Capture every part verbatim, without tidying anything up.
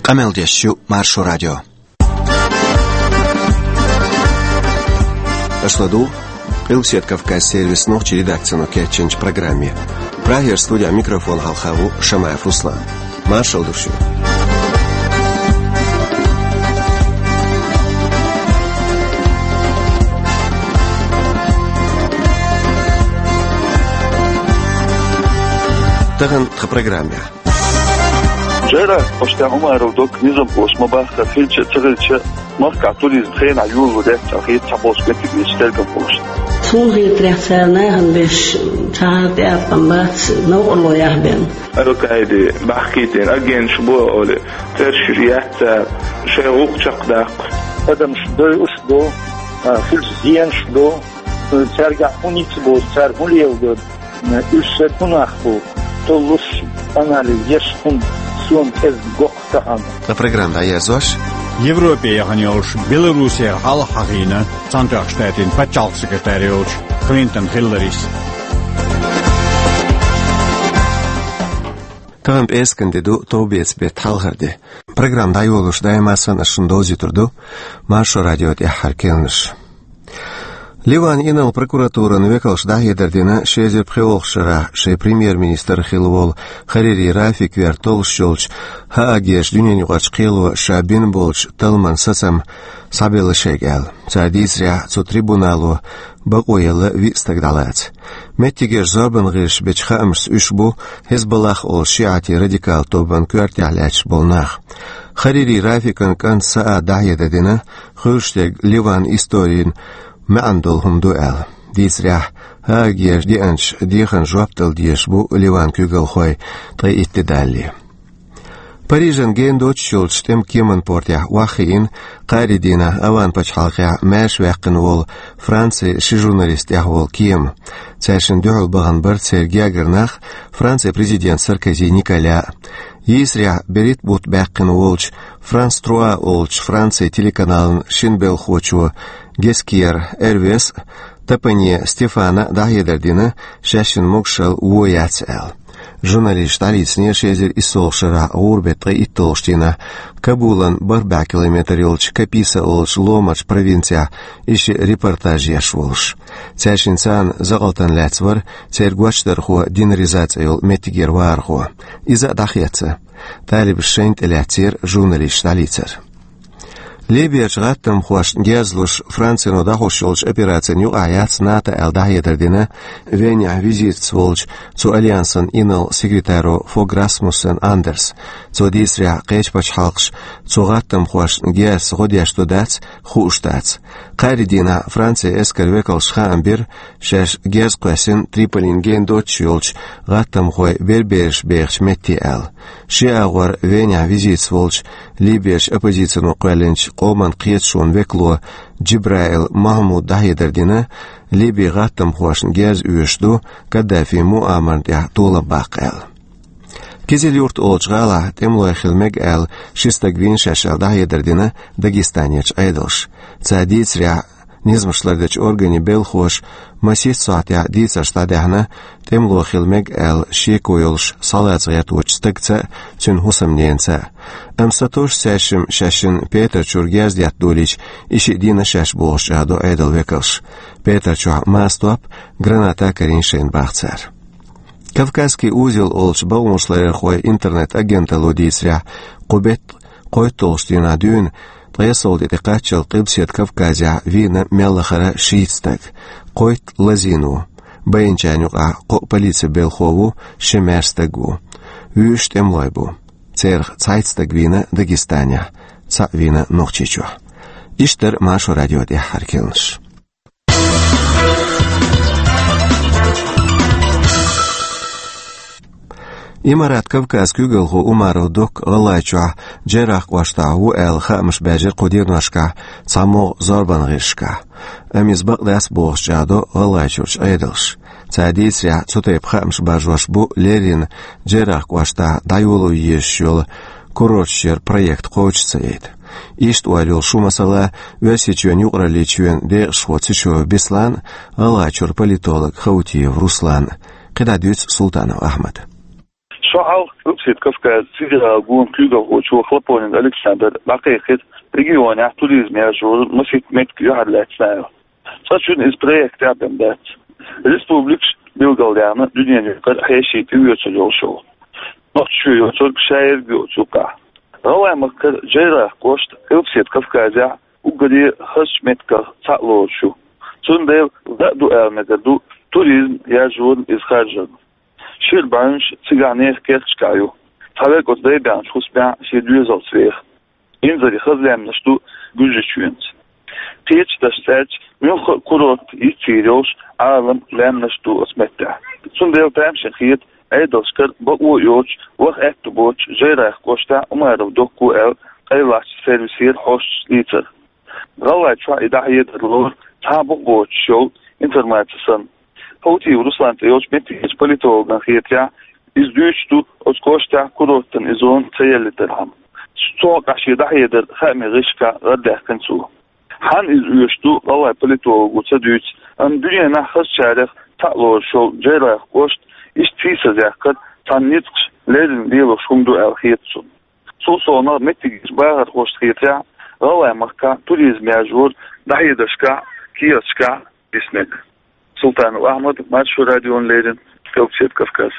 Амелдещу Маршу радио. Ашладу, Илсет Кавказ сервис ночи редакцию Кетченч программе. Прагер студия микрофон Халхаву Шамаев Руслан. Маршал душу. Таган в программе. Жера, после умара док низам посмабаха фильче цельче маска туризм хена юлу дет ахит самоске тигистелгам пост. Сунги трясана беш чаатя памбац ноло яхбен. Алкаиди бахкитин аген шбо оле тершрият шеук чакдак. Адам шдой усдо фильч зиен шдо церга униксбо цер гулиевдо үссе кунахбо толус анализ ешкун La программа я зош. Европе яханиолш Белоруссия алхагина Центральштатин пачалсекретариолш Клинтон Хилларис. Трамп эскандиду тобиец бет халгарди. Программа дайолуш даймасан ашындози турду. Маршу радио яхаркелнш. Ливан инал прокуратура навекалш дахедердина шезер пхеолшара ше премьер-министр Хилвол Харири Рафик вертол щелч хаагеш дюненюгач Хилва Шабин болч талман сасам сабела шегел. Цадизря цу трибуналу бакоела вистагдалац. Меттигеш зорбан геш бечхамс ушбу Хизбаллах ол шиати радикал тобан квартяляч болнах. Харири Рафикан кан саа дахедердина хуштег Ливан историн ما عندهم دوال ديسرح هاجيش دي أنش ديخن جوابتل ديشبو ليوان كيغل خوي طي اتدالي باريجن جين دوتش شولش تم كيمن بورتيا واخين قاردينا اوان باش حلقيا ماش واقن وول فرانسي شي جورناليست يحول كيم تاشن دعو بغن برد سيرجيا غرناخ فرانسي بريزيدنت ساركوزي نيكولا يسرع بريت بوت باقن وولش فرانس تروا وولش فرانسي телеканал شينبل خوچو Гескер Эрвес Тапани Стефана Дахедердина Шашин Мокшал Уояцел. Журналист столицни шезер и солшера урбетра и толштина. Кабулан барба километр олч каписа олч ломач провинция иши репортаж яшволш. Цяшинцан загалтан лацвар цергуачтарху динаризация метигер варху. Иза дахьяца. Талиб шейнт эляцер журналист столицер. Либия жгаттам хуаш гязлуш Францину дахушолч операция ню аяц НАТО элдахедердина веня визит сволч цу альянсан инал секретару Фог Расмуссен Андерс цу дисря кечпач халкш цу гаттам хуаш гяз годяш тудац хуштац Каридина Франция эскервекал шхамбир шаш гяз квасин Триполин ген дочолч гаттам хуай бербеш бехш метиэл шиагвар веня визит сволч Либияш оппозицию кваленч قومن قيت شون وكلو جبرائيل محمود دهيدردينا ليبي غاتم خواشن جاز اوشدو قدافي مؤامر دي طول باقال كيزيل يورت اولجغالا تملو خلمك ال شستغوين شاشال دهيدردينا داغستانيش ايدلش цадиц ря низмшлардыч органи бел хош масис саатя дица штадяхна темло хилмег эл шекойлш салацгат учтыкца чын хусамненца амсатош сашим шашин Петр Чургяз дятдулич иши дина шаш болшадо айдал векалш Петр Чуа мастуап граната кариншен бахцар Кавказский узел олш баумшлайр хой интернет-агента лудисря кубет койтолштина дюн Таясол детекачал Кыбсет Кавказя вина мелахара шиитстак койт лазину байнчанюка ко полиция Белхову шемерстагу вюшт эмлойбу церх цайтстаг вина Дагестаня ца вина нохчичу иштер Маршу радио де харкелнш إمارات كوكاز كوغلغو أمارو دوك غلايچوا جراح واشتا وال خامش باجر قدير نشكا صامو زربان غيشكا أميز بقلاس بوغش جادو غلايچوش أيدلش تعديس ريا تطيب خامش باجوش بو ليرين جراح واشتا دايولو يشيول كوروشير проект قوش سيد إشت واليول شو مسألة واسيچوين يقراليچوين دي شواتيچو بيسلان غلايچور политолог Хаутиев Руслан قداديوц Султанов Ахмад شعال أبسط كفكا سيجرا قون كيوغا وشو خلطون ألكسندر دقيقة ريجيون يحتوليز مياجور مسيت متك يحد لاتسنايو ساشون إسبريك تعبن دات Respublik bilgilerini dünyanın heşiti üyesi şu. Nokçu yolculuk şehir yolculuğa. Ravamakır ceyra koşt Evset Kafkazya ugadi hışmetka çatlı şu. Sundev da du elmede du turizm yajun izharjın. Şilbanş siganer kerçkayu. Talek odaydan şusben şedüz olsveh. İnzari hızlemmiş du gücüşüyünt. Teç daştaç mülk kurot içiriyoruz alım lemniş du osmette. Sundev tamşın khiyet aydaskar bu yoç vaqt boç jeyra koşta umarım dokku el qaylaç servisir hoş liter. Galaç fa idahiyet lor tabu boç show informatsiyon. Hoti Ruslan yoç metis politologdan khiyetya izdüçtu oskoşta kurotun izon tayeliterham. Stoq aşidahiyet khami gışka gadahkan su. Han iz üyüştü Galay politologu tsadüç an dünyana xas çarıq ta'lor şol jeyra koşt İştiyse zâkır tanıtıq lerin diyalog şundu elhiyetsun. Sol sonra metigis bağır hoştiyetya Galay makka turizm yajur dahidaşka kiyaşka ismek. Sultan Ahmet Maçu Radyon lerin Evset Kafkaz.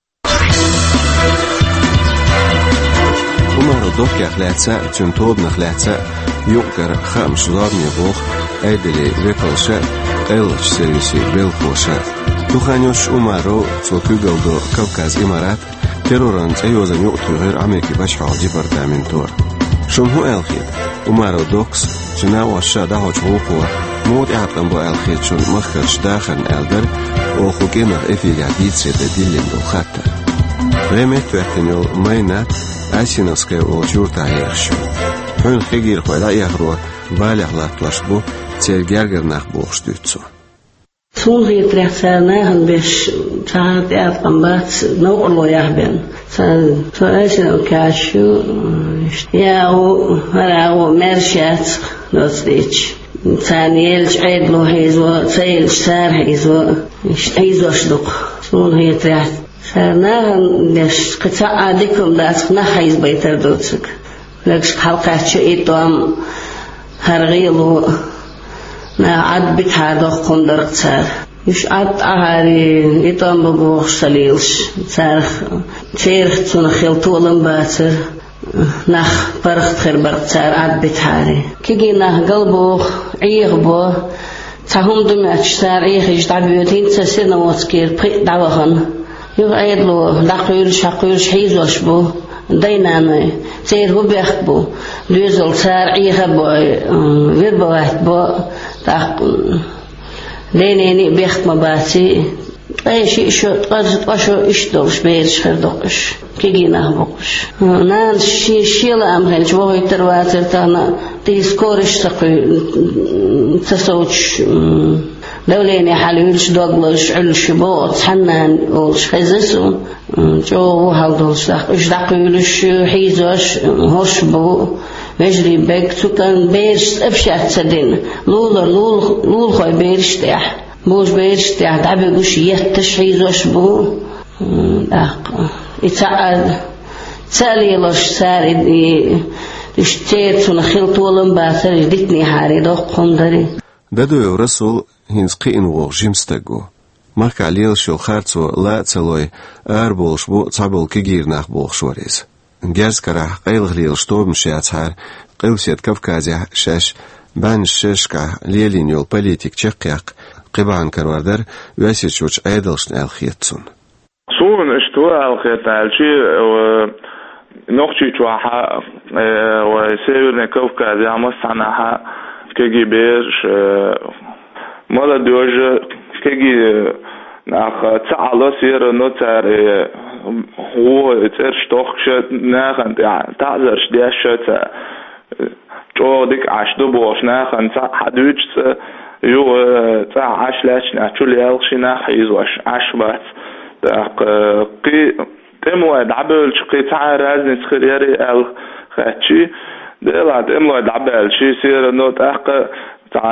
Umarı dokyak lətsə, üçün tobnıq lətsə, yoqqar xams zarni boğ, əydili vekалша, əlç servisi belxoşa. Туханёш Умаро цокугалдо Кавказ имарат терроран цайозан юqtuyğir Amerika Başhal Departamentор. Şumhu elxiyat Umaro Doks çuna waşa daha çoğu mod yaptan bu elxiyat çun mahkar şdaxan elder o xugenar efiga ditsede dilindo xatta. Remet vaqtin yol mayna Asinovskaya o jurta yaxşı. Hün xigir xoyla yaxro balaqlatlaş bu çelgergernaq boğuşduytsu. Sungi trehsanahan beş saat yapkan bat ne oluyor ben. Sen söylesen o kaşu ya o hala o merşat nostich. Sen yelç aydlo hizwa sayl sar hizwa hizwa şduk. Sungi treh sanahan beş qıta adikum das na hiz baytar dotsuk. Lakş halqaçı itom hargılı na ad bithado qondarq tsar ish ad ahari itam bu salils tsar cher tsuna khiltolan batsar nach parq khirbar tsar ad bithari kigina qalbu ayghbo tahum dumat tsar aygh ijdabiyotin tsasina watskir dawahan yo aydlo daqyur shaqyur hizwash bu daynana cher hu bekhbo lüzol tsar aygh bo verbaat bo tak deneni bekhma basi ay şey şu qazıt aşo iş doluş beyiş xirdoqış kigina boqış nan şey şeyla am hel çoğuytır vatır tana diskoriş taqı tasawuç دولين حلولش دوغلش علش بوت حنان ولش خزسو جو هالدولش داق اش داقولش حيزوش هوش بو مجري بك سكان بيرش ابشات سدين لول لول لول خوي بيرش تاع بوش بيرش تاع دعبقوش يتش حيزوش بو داق يتعاد تاليلش ساري اشتيت ونخلط ولن باتر ديتني حاري دوق قندري Dadujov Rasul hins qiinwoq jimstago. Marka liel shol khartso la tseloy arbolsh bu tsabol kigirnach bolshoriz. Gerskara qaylghlil shtobm shiatsar qilset Kavkazya shash ban shashka lielin yol politik cheqyaq qiban karvardar uasichuch aydalshn alkhiyatsun. Sun ishtua alkhiyatalchi noqchi chwaha wa severna Kavkazya masanaha كي بيرش مالا دوجه كي ناخ تعالى سير نوتر هو ترش توخش ناخن تعذرش ديشت جو ديك عشدو بوش ناخن حدوج يو تاع عش لاش ناتشول يالش ناخ يزوش عشبات داق قي تمو دعبل قي تاع رازن تخريري ال خاتشي دلات املو دعبل شي سير نوت اق تاع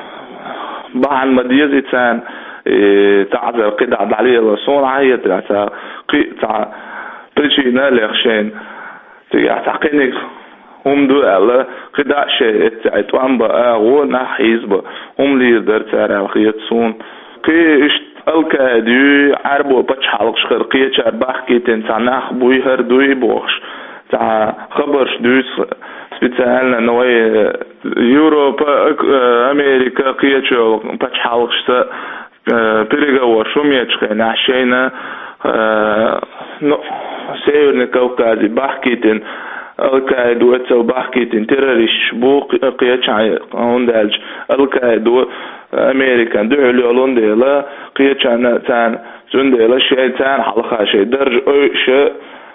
بعن مديزي تان تعذر قدع عليه الصون عيه تاع قي تاع بتجينا لخشين تيجي تعقينك هم دو على قداء شيء تعتوان بقى ونحيز بقى هم لي در تعرف خيطون كي إشت الكاديو عربو بتشحلق شرقية شربح كي تنسانح بوي هردوي بوش تاع خبرش دوس سبيتالنا نوي يوروبا أمريكا قيتشو بتشحلق شتا переговор шумечка нашейна ну северный Кавказ бахкитин القاعدة وتسو بحكيتين تيروريست بو قيتش عندالج القاعدة أمريكا دعوا لون ديلا قيتش عنا تان زون ديلا شيء تان حلقة شيء درج أو شيء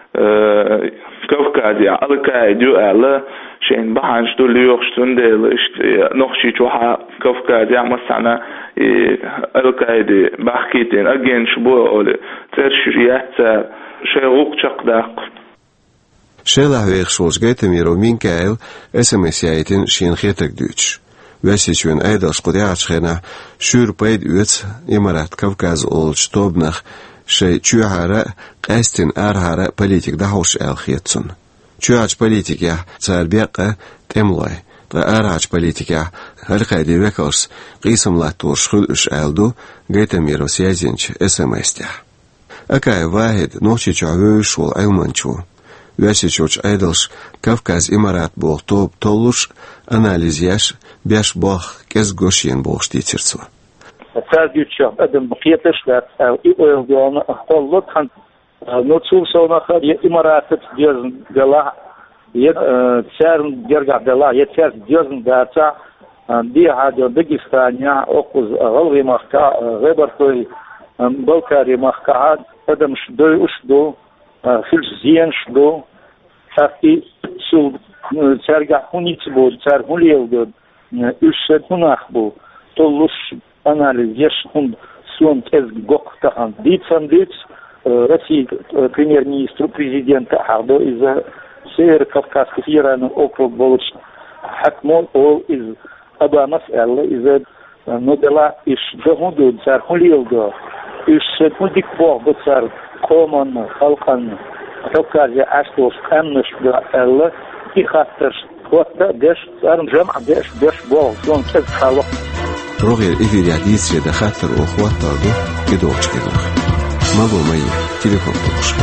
كوكادي القاعدة على شيء بحنش دول يوخشون ديلا إشت نخشي جوها كوكادي عمسنا القاعدة بحكيتين أجين شبوه أولي ترشريات شيء وقشق داق Шелах вехшолж гейтемиро минкайл эсэмэс яйтин шин хетек дүүч. Вэсичвэн айдал шкудяач хэна шүр пайд үц имарат Кавказ олж тобнах шэй чуахара қастин архара политик дахуш эл хетсун. Чуач политик я царбеқа темлой. Та архач политик я халқайди векалс қисамлаттур шхулш элду гейтемиро сязинч эсэмэстя. Акай вахид нохчи чуавэш ол айлманчу. Вясичуч айдалш Кавказ имарат бол топ толуш анализяш бяш бах кез гошин бол штицерцу. Царгюча адам бхиетеш да и ойгон холлот хан но цулсона хар имарат дезн дела е царн дерга дела е цар дезн даца ди хадо Дагестания окуз галви махка гебартой Балкари махка адам шдой ушдо филс зиен шдо саки сул царга хуниц бо цар хулиелдо үсет хунахбо толуш анализ еш хун сон тез гоктахан дитсан дитс Россия премьер-министр президента Ардо из Северо-Кавказских Иран округ Болуч Хакмон ол из Абамас Элла из Нодела иш дохуду цар хулиелдо үсет худик бо цар Коман, Халкан, Кавказе, Аштос, Амнеш, Элла, и Хатташ, Хотта, Деш, Армжам, Деш, Деш, Бол, Сон, Чез, Халок. Рогер эфир ядисре да Хаттар охваттарду, кедочкедах. Могу мои, телефон помушки.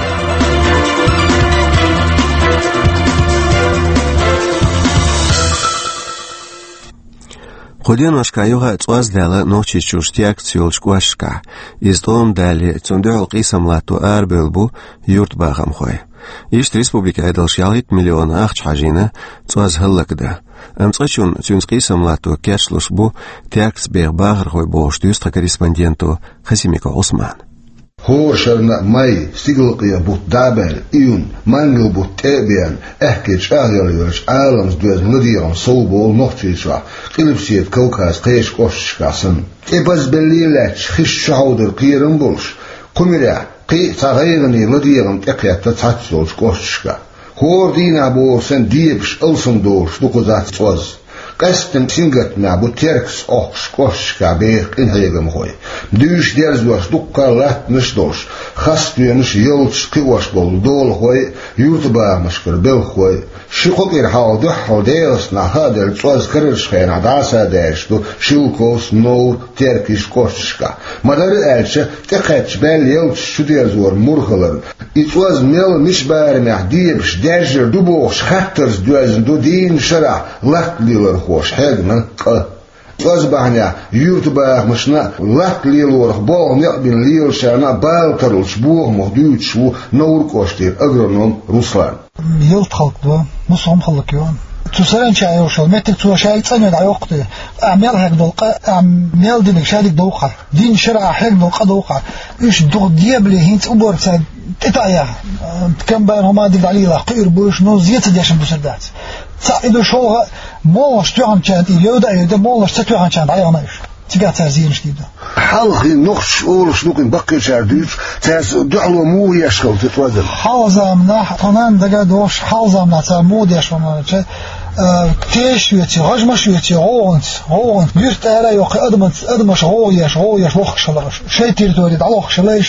Ходяношка юга цваз дала ночи чуштяк цюлчквашка. Из том дали цундел қисамлату арбелбу юрт багам хой. Ишт республика айдалш ялгит миллион ахч хажина цваз хыллакда. Амцачун цюнс қисамлату кяшлуш бу тякс бег багар хой боштюстра корреспонденту Хасимика Осман. هوشرنا ماي سيغلقيا بوت دابل إيون مانجل بوت تابيان أحكيش أغيريوش عالمز دوز نديران صوبو نوختيشوا قلبسيت كوكاز قيش قوشكاسن إباز بليلاتش خش شعودر قيرن بولش قمرا قي تغيرني نديران تقيات تتحتلوش قوشكا هور دينا بورسن ديبش ألسن دورش دوكوزات توز قستم سنجت مع بوتيركس أخش قوشكا بيخ إنهيغم خوي دوش ديرز دوش دوكا لات نشدوش خاستو نش يلتش قوش بول دول خوي يوتبا مشكر بل خوي شقوق إرحاو دوحو ديرس نهادر توز كرش خينا داسا داشتو شلكوس نور تيركيش قوشكا مدار ألشا تقاتش بال يلتش شو ديرزور مرخلر إتواز ميل مش بارمح ديبش داجر دوبوش خطرز دوزن دو دين شرع لات ليلر خوش حقنا أصبحنا يوتبا مشنا لات ليلور بول نقبل ليل شانا بالتر الشبوه مهدود شو نور كوشتير أجرنون روسلان يلت خلق دو مصهم خلق يوان تسرين شاي وشل متك تو شاي تصنع عيوقته أعمل هيك دلقة أعمل دينك شادك دوقة دين شرع هيك دلقة دوقة إيش دوق ديابلي هينت أبور ساد تتعيا كم بين هما ديك عليه قير بوش نوزيت ديشن بسردات ساعدوا شوها موش توعن كانت يودا يودا موش تتوعن كانت عيا مايش تقع تازين شديدة حلقي نقش أولش نقين بقي شاردوش تاز دعوة مو يشغل تتوزن حالزا مناح طنان دقا دوش حالزا مناح تا مود يشغل كيش يتي غجمش يتي غونت غونت بيرت ألا يوقي أدمت أدمش غويش غويش وخش لغش شيء تيرتوريد على وخش ليش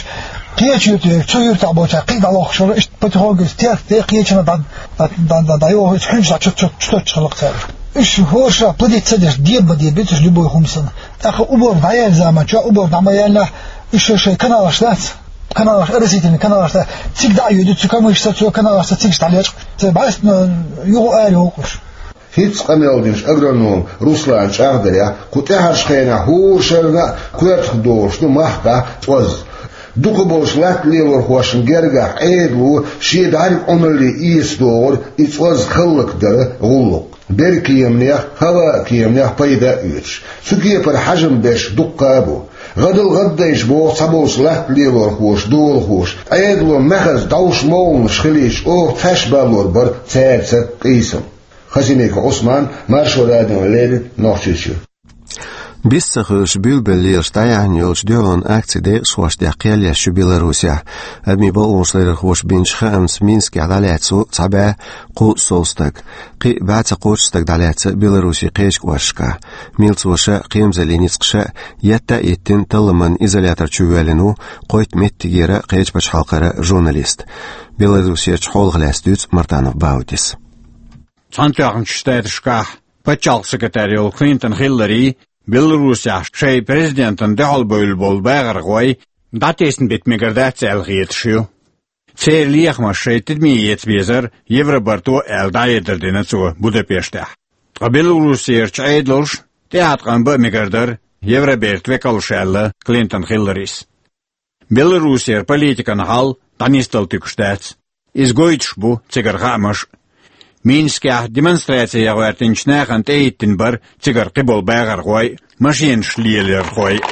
قيتشيت تشير تعبوش قيد الله خشر إيش بتهوج استياك تي قيتشنا دا دا دا دا يو حنش تشت تشت تشت خلق تار إيش هو شا بدي تصدق ديب بدي بيتش لبوي خمسة أخ أبور ضايع زمان شو أبور ضايع إيش شيء كنا واشلات كنا واش أرسيتني كنا واش تيك دا يدو تكمل إيش تسوي كنا واش تيك تعليق بعد يو آل يوقش هيتس قميلدينش أجرنوم روسلان شاهدريا كتاهش خينا هو شرنا كويت دوش نمحكا توز دوكو بوش لات ليور خواشن جرجع عيدلو شيد عارف عملي إيس دور إتوز خلق در غلق بركي يمنيح هوا كي يمنيح بيدا إيش سكية پر حجم بيش دقابو غدل غديش بو صبوش لات ليور خوش دول خوش عيدلو مخز دوش مون شخليش أو تش بالور بر تاعت قيسم خزينيك عثمان مارشو راديو ليد نوشيشو Бисцахыш бюлбеллер стаянёлш дёлон акциде шваштякелия шу Белоруссия. Адми болушлер хош бинчхамс Минск адалецу цабе ку солстак. Қи баца қочстак далеца Белоруссия қешк вашка. Милцуша қимзаленицқша ятта еттин тылымын изолятор чүвелину қойт меттигера қеш бач халқара журналист. Белоруссия чхолгластуц Мартанов Баутис. Цантяхн штайдшка пачал секретарь Клинтон Хиллари Белоруссия шей президентын дәлбөл бол бәгәргой датесын битмегердәц әлгиетшү. Церлиях машейтед миет безер Евробарту әлдайдердене цу Будапештә. Белоруссия чайдлш театран бәмегердер Евроберт векалшәлле Клинтон Хилларис. Белоруссия политиканы хал танистыл тükштәц. Изгойч бу цигәргамыш Минскә демонстрация вертинчнәгән тәйттин бар цигар кыбыл бәгәр гой машин шлиелер гой.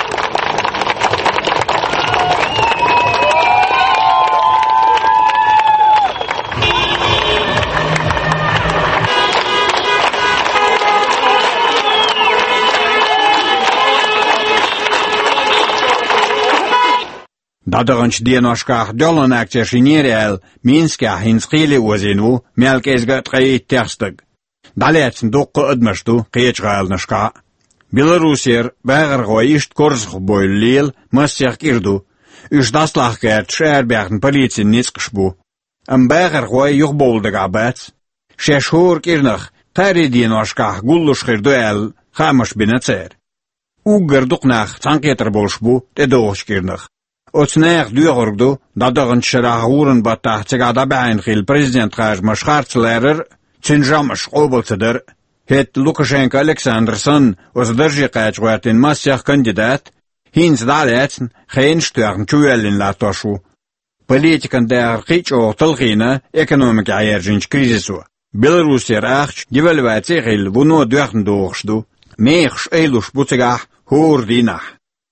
Dadanch dienashkach dolon akceshinierel Minska hinskili ozinu melkezga tqayit terstag. Daletsin doqqo admashtu qiychgalnashka. Belorusier bagargoy ist korzg boylil masyak irdu. Üç daslahkert şerbern politsin niskshbu. Am bagargoy yuqboldig abats. Sheshur kirnach tari dienashkach gullushkhir el khamash binatser. Uger duqnach tsanketer bolshbu tedosh kirnach. Otsneer duurdu dadagant sharahuren batah tsagada bain khil president khaj mashkhartslerer tsinjamash qobolteder het Lukashenko Alexanderson was derje qajwatin masyach kandidat hins daletsen geen stern tuelin latoshu politikan der qicho talqina ekonomik ayerjinch krizisu Belarusya rach devalvatsiya khil vuno duarn doorshdu meex elush butsagah hordinah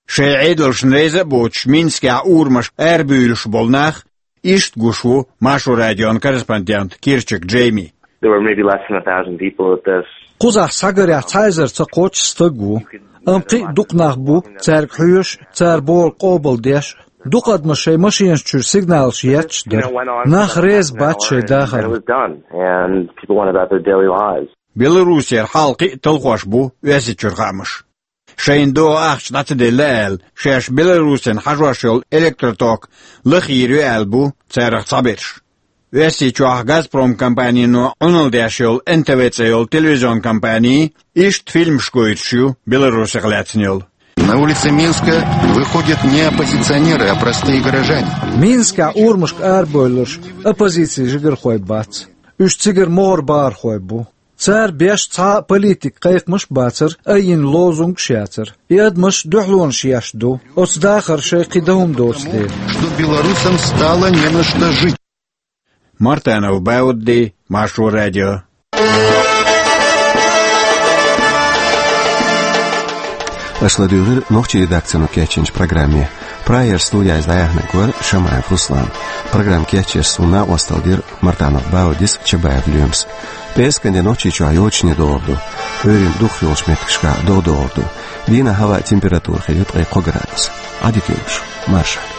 Шеидл шнрезе боч Минскя урмаш эрбюлш болнах ишт гушу Машу радион корреспондент Кирчик Джейми. There were maybe less than a thousand people at this. Quzah sagarya tayzer tsaqoch stagu amqi duqnah bu tsark huyush tsar bol qobol desh duqad mashay machines chur signal shiyach der nach rez batche dakhal. It was done and people went about their daily lives. Belarusya halqi talqosh bu wesi churgamish. Шейндо ахч натделэл шеш Беларусен хажвашыл электроток лхирю албу царах цаберш. Веси чуах Газпром компанияну унылдяшыл эн тэ вэ цэл телевизион компании ишт фильм шкоитшю Беларуси гляцнил. На улице Минска выходят не оппозиционеры, а простые горожане. Минска урмышк арбойлыш оппозиции жигархой бац. Үш цигар мор бар хой бу. Цар беш ца политик кайкмыш бацар айин лозунг шяцар. Ядмыш духлон шяшду. Оцдахар шейкидаум досте. Что белорусам стало не на что жить. Мартанов Баудди, Машу радио. Ашладюгыр ногчи редакцияну кечинч программе. Прайер студия издаягны гор Шамаев Руслан. Программ кечиш суна осталдир Мартанов Баудис Чабаев Люмс. Песканде ночи чуайочни доорду. Өрин дух юлшметкшка додоорду. Дина хава температура хилит градус. Адикюш. Марша.